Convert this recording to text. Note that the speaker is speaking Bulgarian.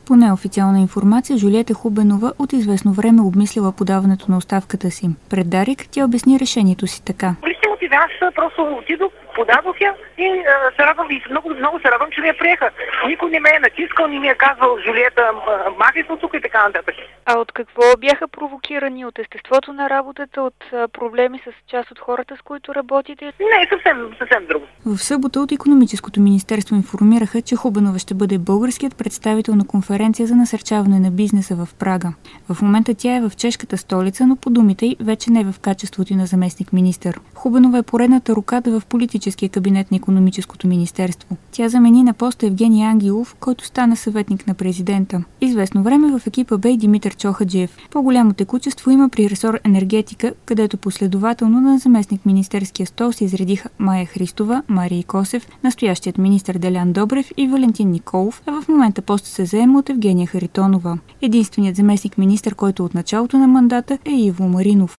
По неофициална информация, Жулиета Хубенова от известно време обмислила подаването на оставката си. Пред Дарик тя обясни решението си така. Аз просто отидох, подадох я и се радвам, и много се радвам, че ми я приеха. Никой не ме е натискал, не ми е казвал: Жулиета, махай се от тук и така нататък. А от какво бяха провокирани? От естеството на работата, от проблеми с част от хората, с които работите? Не, съвсем друго. В събота от Икономическото министерство информираха, че Хубенова ще бъде българският представител на конференция за насърчаване на бизнеса в Прага. В момента тя е в чешката столица, но по думите й вече не е в качеството й на заместник-министър. Хубенова е поредната рокада в политическия кабинет на Икономическото министерство. Тя замени на поста Евгений Ангелов, който стана съветник на президента. Известно време в екипа бе и Димитър Чохаджиев. По-голямо текучество има при ресор енергетика, където последователно на заместник-министерския стол се изредиха Майя Христова, Марий Косев, настоящият министър Делян Добрев и Валентин Николов, а в момента постът се заема от Евгения Харитонова. Единственият заместник-министър, който от началото на мандата, е Иво Маринов.